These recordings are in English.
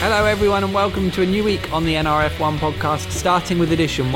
Hello everyone and welcome to a new week on the NRF1 podcast, starting with edition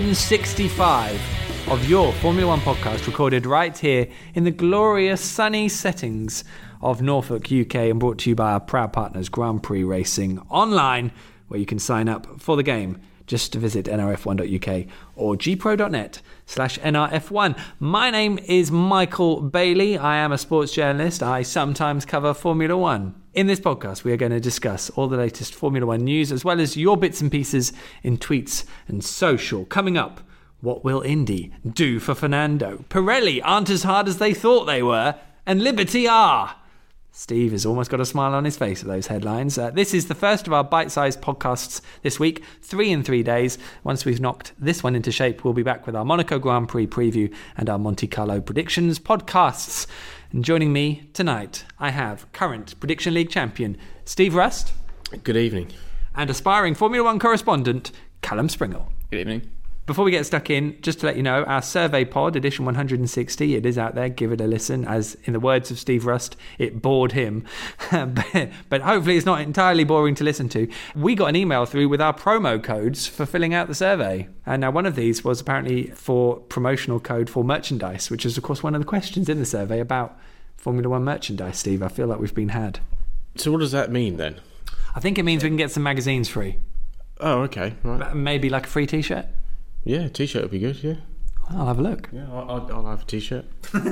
165 of your Formula One podcast, recorded right here in the glorious sunny settings of Norfolk, UK, and brought to you by our proud partners Grand Prix Racing Online, where you can sign up for the game just to visit nrf1.uk or gpro.net/nrf1. My name is Michael Bailey. I am a sports journalist. I sometimes cover Formula One. In this podcast, we are going to discuss all the latest Formula One news, as well as your bits and pieces in tweets and social. Coming up, what will Indy do for Fernando? Pirelli aren't as hard as they thought they were, and Liberty are. Steve has almost got a smile on his face at those headlines. This is the first of our bite-sized podcasts this week, 3 in 3 days. Once we've knocked this one into shape, we'll be back with our Monaco Grand Prix preview and our Monte Carlo predictions podcasts. And joining me tonight, I have current Prediction League champion Steve Rust. Good evening. And aspiring Formula One correspondent Callum Springle. Good evening. Before we get stuck in, just to let you know, our survey pod, edition 160, it is out there. Give it a listen. As in the words of Steve Rust, it bored him. but hopefully it's not entirely boring to listen to. We got an email through with our promo codes for filling out the survey. And now one of these was apparently for promotional code for merchandise, which is, of course, one of the questions in the survey about Formula One merchandise, Steve. I feel like we've been had. So what does that mean then? I think it means we can get some magazines free. Oh, okay. Right. Maybe like a free T-shirt. Yeah, a T-shirt would be good, yeah. I'll have a look. Yeah, I'll have a T-shirt.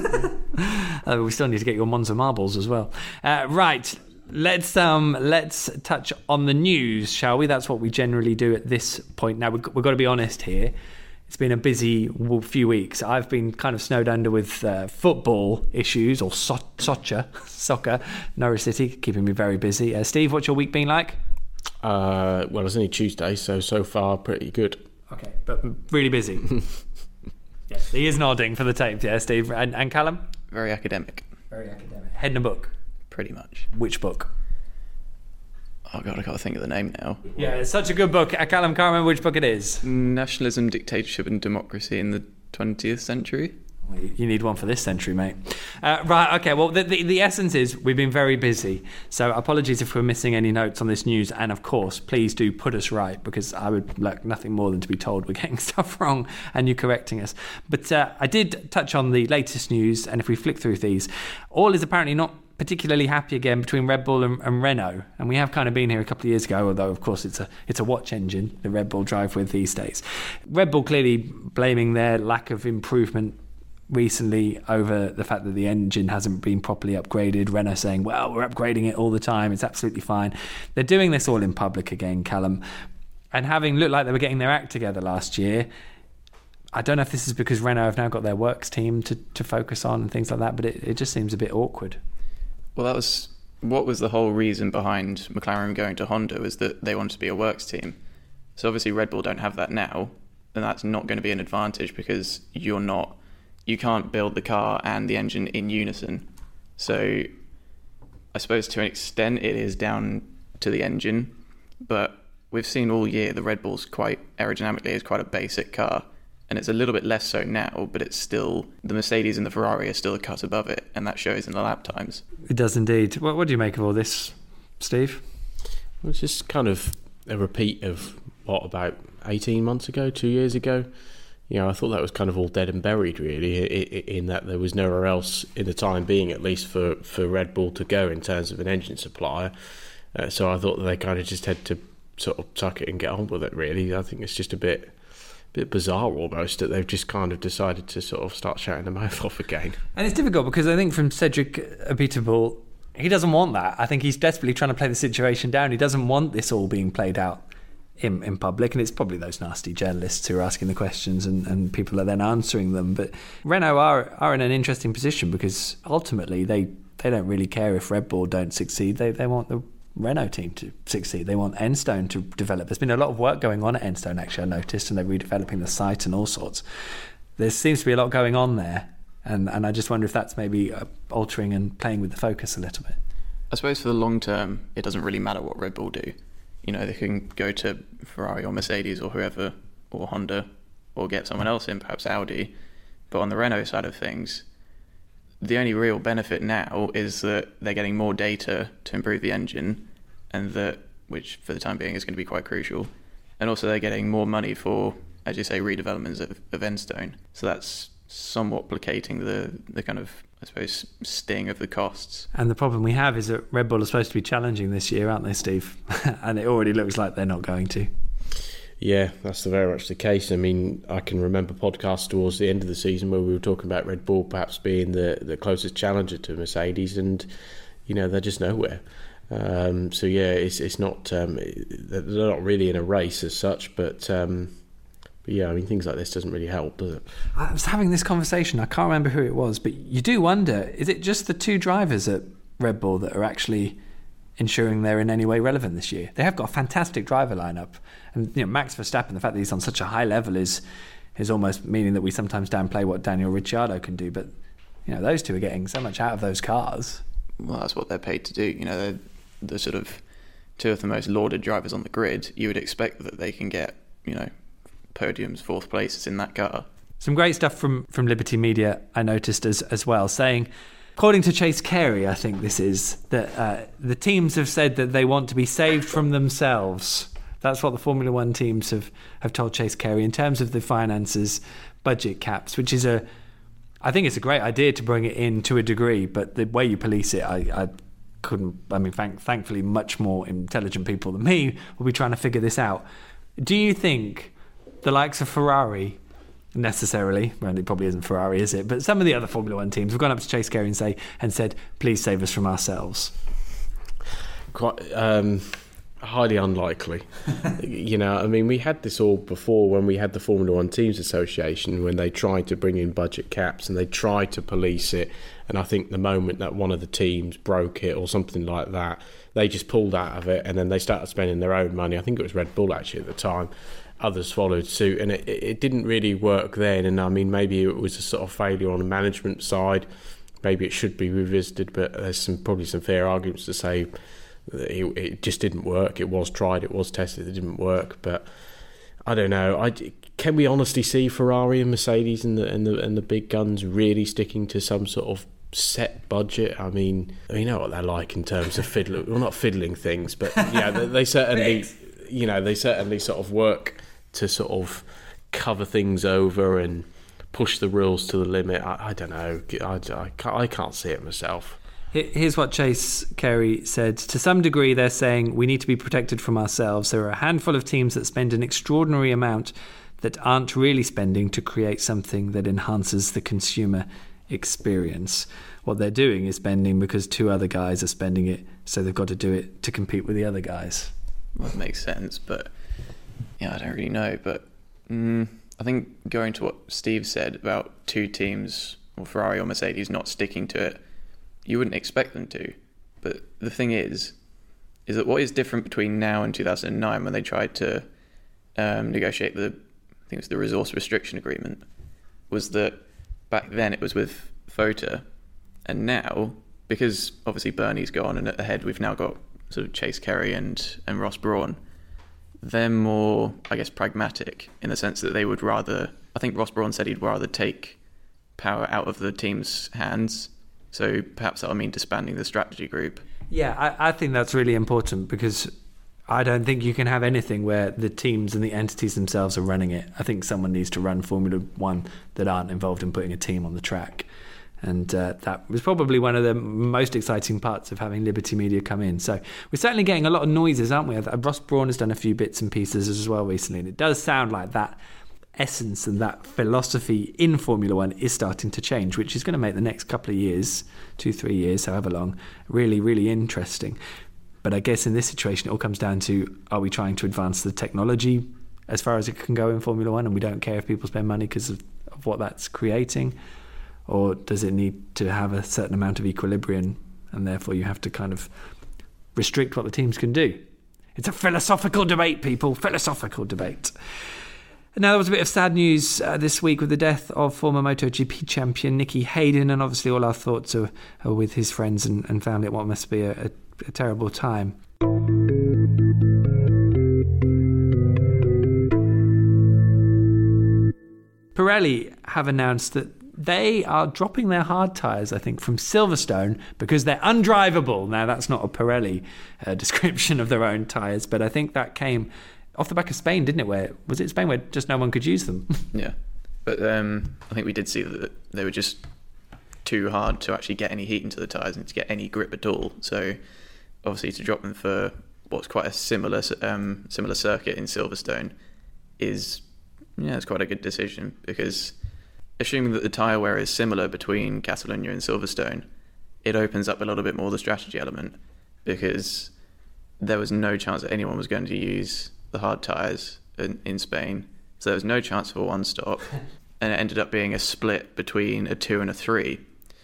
We still need to get your Monza marbles as well. Right, let's touch on the news, shall we? That's what we generally do at this point. Now, we've got to be honest here. It's been a busy few weeks. I've been kind of snowed under with football issues, or soccer, Norwich City, keeping me very busy. Steve, what's your week been like? Well, it's only Tuesday, so far pretty good. Okay, but really busy. Yes, he is nodding for the tape, yeah, Steve. And Callum? Very academic. Very academic. Head in a book? Pretty much. Which book? Oh God, I can't think of the name now. Yeah, it's such a good book. Callum can't remember which book it is. Nationalism, Dictatorship and Democracy in the 20th Century. You need one for this century, mate. Right, okay, well, the essence is we've been very busy. So apologies if we're missing any notes on this news. And of course, please do put us right, because I would like nothing more than to be told we're getting stuff wrong and you correcting us. But I did touch on the latest news. And if we flick through these, all is apparently not particularly happy again between Red Bull and Renault. And we have kind of been here a couple of years ago, although of course it's a watch engine, the Red Bull drive with these days. Red Bull clearly blaming their lack of improvement recently over the fact that the engine hasn't been properly upgraded. Renault saying, well, we're upgrading it all the time, it's absolutely fine. They're doing this all in public again, Callum, and having looked like they were getting their act together last year. I don't know if this is because Renault have now got their works team to focus on and things like that, but it just seems a bit awkward. Well, that was what was the whole reason behind McLaren going to Honda, was that they wanted to be a works team. So obviously Red Bull don't have that now, and that's not going to be an advantage because you can't build the car and the engine in unison. So I suppose to an extent it is down to the engine, but we've seen all year the Red Bull's quite aerodynamically is quite a basic car, and it's a little bit less so now, but it's still, the Mercedes and the Ferrari are still a cut above it, and that shows in the lap times. It does indeed. What do you make of all this, Steve? Well, it's just kind of a repeat of about 18 months ago, 2 years ago. You know, I thought that was kind of all dead and buried, really, in that there was nowhere else, in the time being at least, for Red Bull to go in terms of an engine supplier. So I thought that they kind of just had to sort of tuck it and get on with it, really. I think it's just a bit bizarre almost that they've just kind of decided to sort of start shouting their mouth off again. And it's difficult because I think from Cedric Abiteboul, he doesn't want that. I think he's desperately trying to play the situation down. He doesn't want this all being played out in public, and it's probably those nasty journalists who are asking the questions and people are then answering them. But Renault are in an interesting position because ultimately they don't really care if Red Bull don't succeed. They want the Renault team to succeed. They want Enstone to develop. There's been a lot of work going on at Enstone, actually, I noticed, and they're redeveloping the site and all sorts. There seems to be a lot going on there, and I just wonder if that's maybe altering and playing with the focus a little bit. I suppose for the long term, it doesn't really matter what Red Bull do. You know, they can go to Ferrari or Mercedes or whoever, or Honda, or get someone else in, perhaps Audi. But on the Renault side of things, the only real benefit now is that they're getting more data to improve the engine, and that which for the time being is going to be quite crucial. And also they're getting more money for, as you say, redevelopments of Enstone. So that's somewhat placating the kind of, I suppose, sting of the costs. And the problem we have is that Red Bull are supposed to be challenging this year, aren't they, Steve? And it already looks like they're not going to. Yeah, that's very much the case. I mean, I can remember podcasts towards the end of the season where we were talking about Red Bull perhaps being the closest challenger to Mercedes, and they're just nowhere. So yeah, it's not they're not really in a race as such, but yeah, I mean, things like this doesn't really help, does it? I was having this conversation. I can't remember who it was, but you do wonder: is it just the two drivers at Red Bull that are actually ensuring they're in any way relevant this year? They have got a fantastic driver lineup, and Max Verstappen, the fact that he's on such a high level is almost meaning that we sometimes downplay what Daniel Ricciardo can do. But those two are getting so much out of those cars. Well, that's what they're paid to do. They're the sort of two of the most lauded drivers on the grid. You would expect that they can get podiums, fourth places in that car. Some great stuff from Liberty Media I noticed as well, saying, according to Chase Carey, I think this is, that the teams have said that they want to be saved from themselves. That's what the Formula One teams have told Chase Carey in terms of the finances, budget caps, which is I think it's a great idea to bring it in to a degree, but the way you police it, I couldn't. I mean, thankfully, much more intelligent people than me will be trying to figure this out. Do you think the likes of Ferrari necessarily, well, it probably isn't Ferrari, is it? But some of the other Formula One teams have gone up to Chase Carey and said, please save us from ourselves? Quite highly unlikely. I mean, we had this all before when we had the Formula One Teams Association, when they tried to bring in budget caps and they tried to police it. And I think the moment that one of the teams broke it or something like that, they just pulled out of it and then they started spending their own money. I think it was Red Bull actually at the time. Others followed suit, and it didn't really work then. And I mean, maybe it was a sort of failure on the management side. Maybe it should be revisited, but there's probably some fair arguments to say that it just didn't work. It was tried, it was tested, it didn't work. But I don't know. Can we honestly see Ferrari and Mercedes and the big guns really sticking to some sort of set budget? I mean, you know what they're like in terms of fiddling. Well, not fiddling things, but yeah, they certainly, they certainly sort of work to sort of cover things over and push the rules to the limit. I don't know. I can't see it myself. Here's what Chase Carey said. To some degree, they're saying we need to be protected from ourselves. There are a handful of teams that spend an extraordinary amount that aren't really spending to create something that enhances the consumer experience. What they're doing is spending because two other guys are spending it, so they've got to do it to compete with the other guys. Well, that makes sense, but yeah, I don't really know. But I think going to what Steve said about two teams, or Ferrari or Mercedes, not sticking to it, you wouldn't expect them to. But the thing is that what is different between now and 2009 when they tried to negotiate I think it was the resource restriction agreement, was that back then it was with FOTA, and now, because obviously Bernie's gone and ahead we've now got sort of Chase Carey and Ross Brawn, they're more, I guess, pragmatic in the sense that they would rather, I think Ross Brawn said he'd rather take power out of the team's hands. So perhaps that'll mean disbanding the strategy group. Yeah, I think that's really important, because I don't think you can have anything where the teams and the entities themselves are running it. I think someone needs to run Formula One that aren't involved in putting a team on the track. And that was probably one of the most exciting parts of having Liberty Media come in. So we're certainly getting a lot of noises, aren't we? Ross Brawn has done a few bits and pieces as well recently, and it does sound like that essence and that philosophy in Formula One is starting to change, which is going to make the next couple of years, 2-3 years, however long, really, really interesting. But I guess in this situation, it all comes down to, are we trying to advance the technology as far as it can go in Formula One, and we don't care if people spend money because of what that's creating? Or does it need to have a certain amount of equilibrium, and therefore you have to kind of restrict what the teams can do? It's a philosophical debate, people, philosophical debate. Now, there was a bit of sad news this week with the death of former MotoGP champion Nicky Hayden, and obviously all our thoughts are with his friends and family at what must be a terrible time. Pirelli have announced that they are dropping their hard tyres, I think, from Silverstone because they're undrivable. Now, that's not a Pirelli description of their own tyres, but I think that came off the back of Spain, didn't it? Was it Spain where just no one could use them? Yeah. But I think we did see that they were just too hard to actually get any heat into the tyres and to get any grip at all. So obviously to drop them for what's quite a similar circuit in Silverstone is, it's quite a good decision, because assuming that the tyre wear is similar between Catalunya and Silverstone, it opens up a little bit more the strategy element, because there was no chance that anyone was going to use the hard tyres in Spain. So there was no chance for one stop, and it ended up being a split between a 2 and a 3.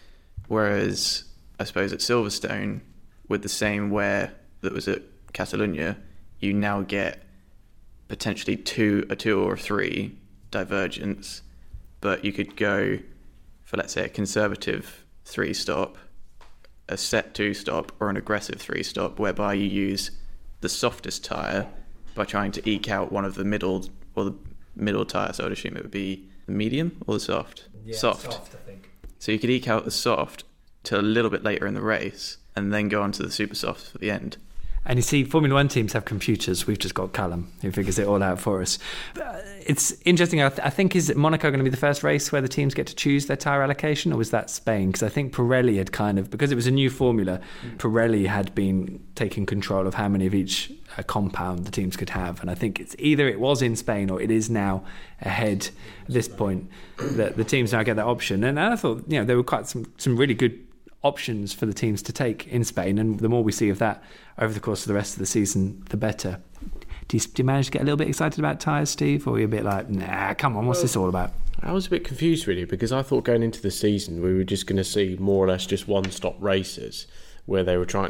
Whereas I suppose at Silverstone, with the same wear that was at Catalunya, you now get potentially a 2 or a 3 divergence, but you could go for, let's say, a conservative 3 stop, a set 2 stop, or an aggressive 3 stop, whereby you use the softest tyre by trying to eke out one of the middle tyre. So I'd assume it would be the medium or the soft? Yeah, soft, I think. So you could eke out the soft till a little bit later in the race and then go on to the super soft for the end. And you see, Formula One teams have computers. We've just got Callum, who figures it all out for us. It's interesting. I think, is Monaco going to be the first race where the teams get to choose their tyre allocation, or was that Spain? Because I think Pirelli had because it was a new formula, Pirelli had been taking control of how many of each compound the teams could have. And I think it's either it was in Spain or it is now ahead at this point that the teams now get that option. And I thought, there were quite some really good options for the teams to take in Spain, and the more we see of that over the course of the rest of the season, the better. Do you manage to get a little bit excited about tyres, Steve, or are you a bit like, nah, come on, what's this all about? I was a bit confused really, because I thought going into the season we were just going to see more or less just one-stop races where they were trying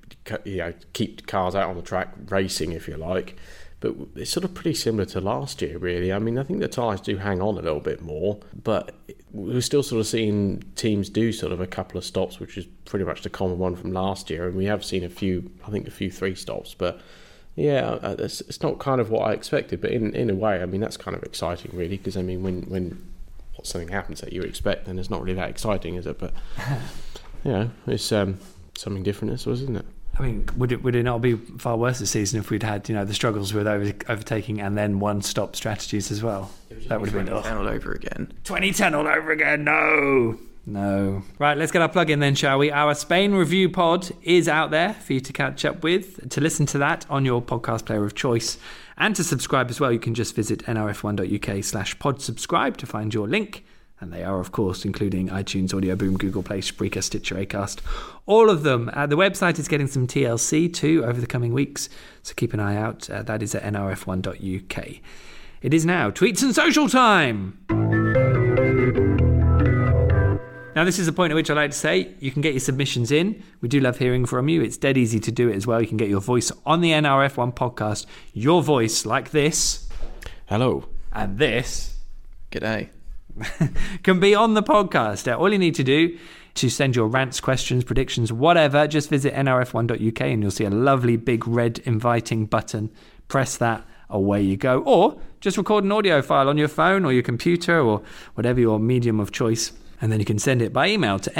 to keep cars out on the track racing, if you like. But it's sort of pretty similar to last year, really. I mean, I think the tyres do hang on a little bit more, but we're still sort of seeing teams do sort of a couple of stops, which is pretty much the common one from last year. And we have seen a few 3 stops. But yeah, it's not kind of what I expected. But in a way, I mean, that's kind of exciting, really, because I mean, when something happens that you expect, then it's not really that exciting, is it? But it's something different, isn't it? I mean, would it not be far worse this season if we'd had, the struggles with overtaking and then one-stop strategies as well? That would have been 2010 all over again. 2010 all over again, no. Right, let's get our plug in then, shall we? Our Spain review pod is out there for you to catch up with. To listen to that on your podcast player of choice and to subscribe as well, you can just visit nrf1.uk/podsubscribe to find your link. And they are, of course, including iTunes, Audio Boom, Google Play, Spreaker, Stitcher, Acast, all of them. The website is getting some TLC too over the coming weeks, so keep an eye out. That is at nrf1.uk. It is now Tweets and Social time! Now, this is the point at which I like to say you can get your submissions in. We do love hearing from you. It's dead easy to do it as well. You can get your voice on the NRF1 podcast. Your voice like this. Hello. And this. G'day. Can be on the podcast. All you need to do to send your rants, questions, predictions, whatever, just visit nrf1.uk and you'll see a lovely big red inviting button. Press that, away you go. Or just record an audio file on your phone or your computer or whatever your medium of choice. And then you can send it by email to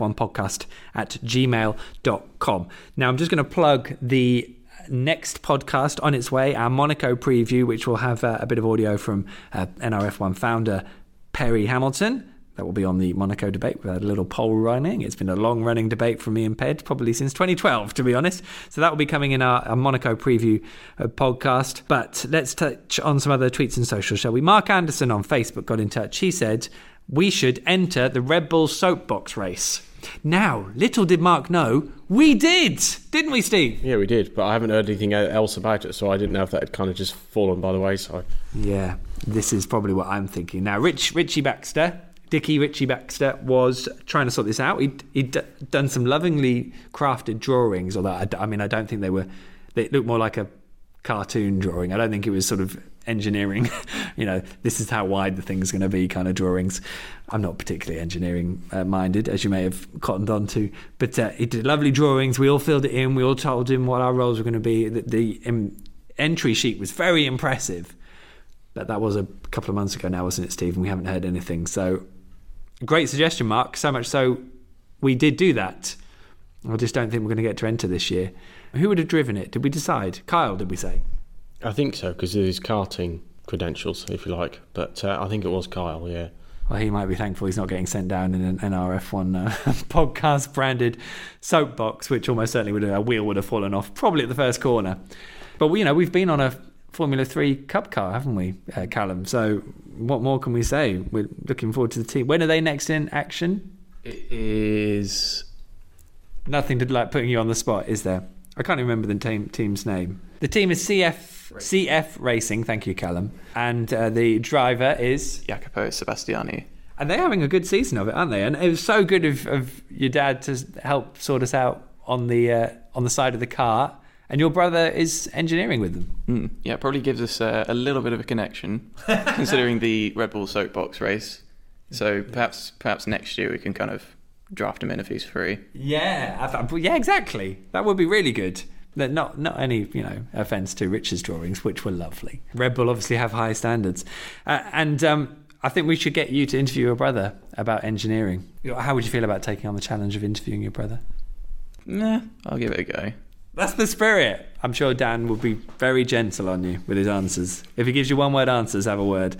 nrf1podcast@gmail.com. Now, I'm just going to plug the next podcast on its way, our Monaco preview, which will have a bit of audio from NRF1 founder Perry Hamilton. That will be on the Monaco debate. We've had a little poll running. It's been a long-running debate from me and Ped, probably since 2012, to be honest. So that will be coming in our Monaco preview podcast. But let's touch on some other tweets and socials, shall we? Mark Anderson on Facebook got in touch. He said, we should enter the Red Bull soapbox race. Now, little did Mark know, we did, didn't we, Steve? Yeah, we did, but I haven't heard anything else about it, so I didn't know if that had kind of just fallen by the wayside. Yeah, this is probably what I'm thinking. Now, Richie Baxter was trying to sort this out. He'd done some lovingly crafted drawings, although I don't think they looked more like a cartoon drawing. I don't think it was sort of engineering, this is how wide the thing's going to be kind of drawings. I'm not particularly engineering minded, as you may have cottoned on to, but he did lovely drawings. We all filled it in. We all told him what our roles were going to be. The entry sheet was very impressive, but that was a couple of months ago now, wasn't it, Steve? And we haven't heard anything. So Great suggestion, Mark. So much so we did do that. I just don't think we're going to get to enter this year. Who would have driven it? Did we decide? Kyle, did we say? I think so, because of his karting credentials, if you like. But I think it was Kyle, yeah. Well, he might be thankful he's not getting sent down in an NRF1 podcast branded soapbox, which almost certainly would have, a wheel would have fallen off, probably at the first corner. But we've been on a Formula 3 Cup car, haven't we, Callum? So what more can we say? We're looking forward to the team. When are they next in action? It is... Nothing to like putting you on the spot, is there? I can't even remember the team's name. The team is CF Racing, thank you, Callum. And the driver is... Jacopo Sebastiani. And they're having a good season of it, aren't they? And it was so good of your dad to help sort us out on the side of the car. And your brother is engineering with them. Yeah, it probably gives us a little bit of a connection, considering the Red Bull Soapbox race. So perhaps next year we can kind of draft him in if he's free. Yeah, exactly. That would be really good. Not any offence to Richard's drawings, which were lovely. Red Bull obviously have high standards, and I think we should get you to interview your brother about engineering. How would you feel about taking on the challenge of interviewing your brother? Nah, I'll give it a go. That's the spirit. I'm sure Dan will be very gentle on you with his answers. If he gives you one-word answers, have a word.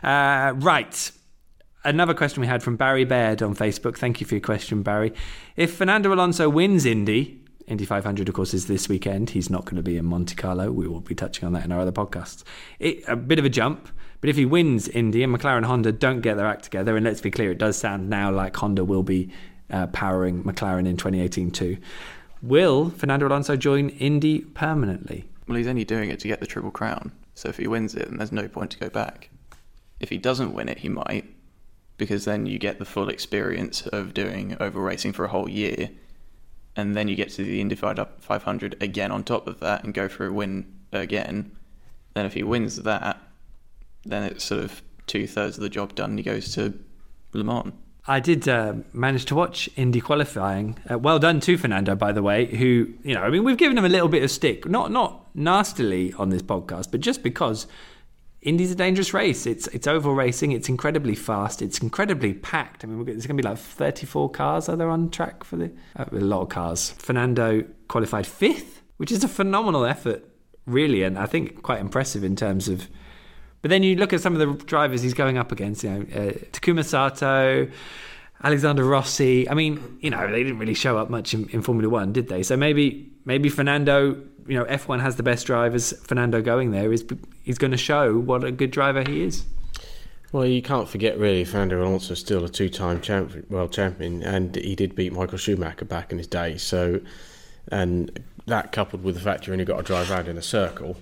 Right. Another question we had from Barry Baird on Facebook. Thank you for your question, Barry. If Fernando Alonso wins Indy 500, of course, is this weekend. He's not going to be in Monte Carlo. We will be touching on that in our other podcasts. A bit of a jump, but if he wins Indy and McLaren and Honda don't get their act together, and let's be clear, it does sound now like Honda will be powering McLaren in 2018 too. Will Fernando Alonso join Indy permanently? Well, he's only doing it to get the Triple Crown. So if he wins it, then there's no point to go back. If he doesn't win it, he might, because then you get the full experience of doing oval racing for a whole year, and then you get to the Indy 500 again on top of that and go for a win again. Then if he wins that, then it's sort of 2/3 of the job done and he goes to Le Mans. I did manage to watch Indy qualifying. Well done to Fernando, by the way, who, we've given him a little bit of stick, not nastily on this podcast, but just because Indy's a dangerous race. It's oval racing. It's incredibly fast. It's incredibly packed. I mean, there's going to be like 34 cars, are there, on track for a lot of cars. Fernando qualified 5th, which is a phenomenal effort, really, and I think quite impressive in terms of... But then you look at some of the drivers he's going up against, Takuma Sato, Alexander Rossi. I mean, they didn't really show up much in Formula One, did they? So maybe Fernando, F1 has the best drivers. Fernando going there is going to show what a good driver he is. Well, you can't forget, really, Fernando Alonso is still a 2-time world champion, and he did beat Michael Schumacher back in his day. So, and that coupled with the fact you only got to drive around in a circle,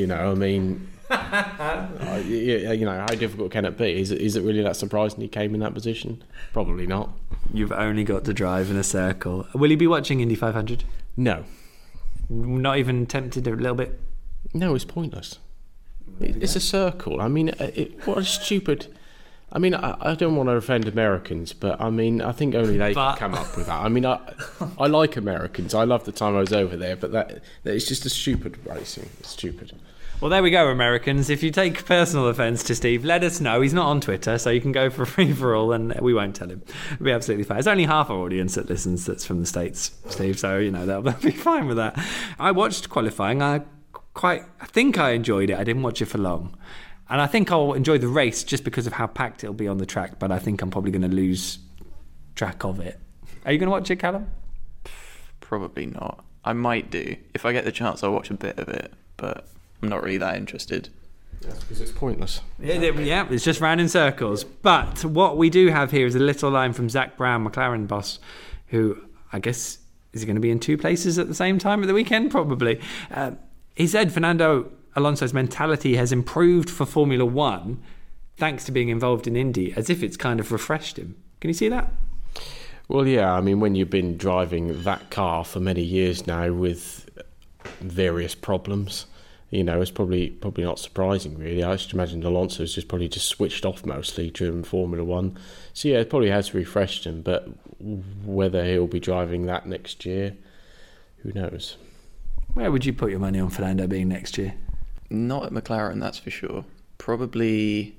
how difficult can it be? Is it really that surprising he came in that position? Probably not. You've only got to drive in a circle. Will he be watching Indy 500? No. Not even tempted a little bit? No, it's pointless. It's a circle. I mean, what a stupid... I mean, I don't want to offend Americans, but I mean, I think only they can come up with that. I mean, I like Americans. I love the time I was over there, but that it's just a stupid racing. It's stupid. Well, there we go, Americans. If you take personal offence to Steve, let us know. He's not on Twitter, so you can go for a free-for-all and we won't tell him. It'll be absolutely fine. It's only half our audience that listens that's from the States, Steve, so, they'll be fine with that. I watched qualifying. I think I enjoyed it. I didn't watch it for long. And I think I'll enjoy the race just because of how packed it'll be on the track, but I think I'm probably going to lose track of it. Are you going to watch it, Callum? Probably not. I might do. If I get the chance, I'll watch a bit of it, but I'm not really that interested. That's because it's pointless. Yeah, it's just round in circles. But what we do have here is a little line from Zach Brown, McLaren boss, who I guess is he going to be in 2 places at the same time at the weekend? Probably. He said Fernando Alonso's mentality has improved for Formula One thanks to being involved in Indy, as if it's kind of refreshed him. Can you see that? Well, yeah. I mean, when you've been driving that car for many years now with various problems, it's probably not surprising, really. I just imagine Alonso's probably switched off mostly during Formula One. So, yeah, it probably has refreshed him, but whether he'll be driving that next year, who knows? Where would you put your money on Fernando being next year? Not at McLaren, that's for sure. Probably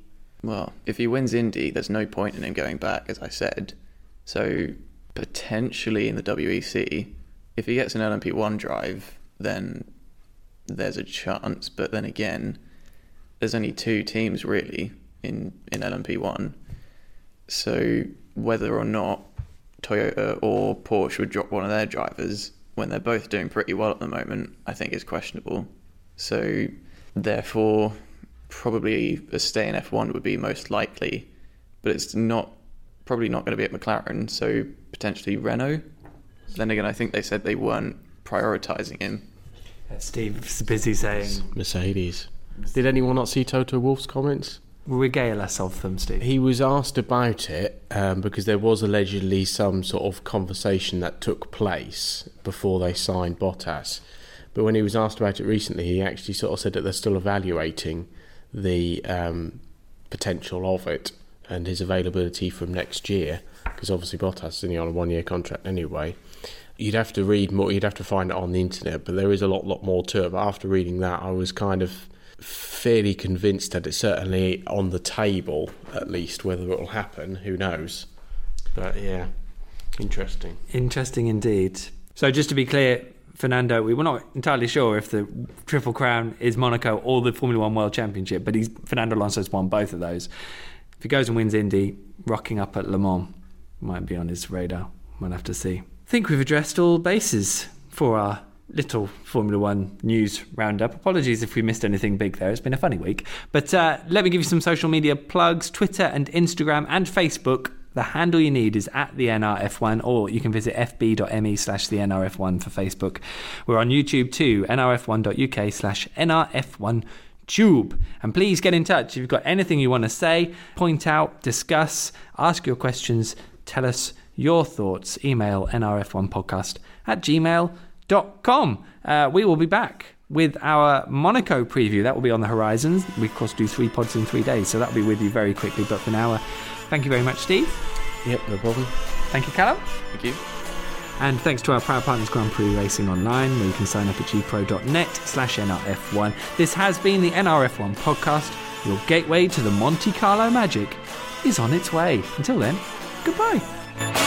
Well, if he wins Indy, there's no point in him going back, as I said. So potentially in the WEC, if he gets an LMP1 drive, then there's a chance. But then again, there's only 2 teams really in LMP1. So whether or not Toyota or Porsche would drop one of their drivers when they're both doing pretty well at the moment, I think is questionable. So therefore, probably a stay in F1 would be most likely, but it's probably not going to be at McLaren, so potentially Renault. Then again, I think they said they weren't prioritising him. Steve's busy saying Mercedes. Did anyone not see Toto Wolff's comments? Regale us of them, Steve. He was asked about it because there was allegedly some sort of conversation that took place before they signed Bottas. But when he was asked about it recently, he actually sort of said that they're still evaluating the potential of it and his availability from next year, because obviously Bottas is only on a 1-year contract anyway. You'd have to read more, you'd have to find it on the internet, but there is a lot more to it. But after reading that, I was kind of fairly convinced that it's certainly on the table, at least. Whether it will happen, who knows? But yeah, interesting. Interesting indeed. So just to be clear, Fernando, we were not entirely sure if the Triple Crown is Monaco or the Formula One World Championship, but Fernando Alonso's won both of those. If he goes and wins Indy, rocking up at Le Mans might be on his radar. We'll have to see. I think we've addressed all bases for our little Formula One news roundup. Apologies if we missed anything big there. It's been a funny week. But let me give you some social media plugs. Twitter and Instagram and Facebook. The handle you need is at the NRF1, or you can visit fb.me/the NRF1 for Facebook. We're on YouTube too, nrf1.uk/NRF1Tube. And please get in touch if you've got anything you want to say, point out, discuss, ask your questions, tell us your thoughts. Email nrf1podcast@gmail.com. We will be back with our Monaco preview. That will be on the horizon. We, of course, do 3 pods in 3 days, so that'll be with you very quickly. But for now, thank you very much, Steve. Yep, no problem. Thank you, Callum. Thank you. And thanks to our proud partners, Grand Prix Racing Online, where you can sign up at gpro.net/NRF1. This has been the NRF1 podcast. Your gateway to the Monte Carlo magic is on its way. Until then, goodbye.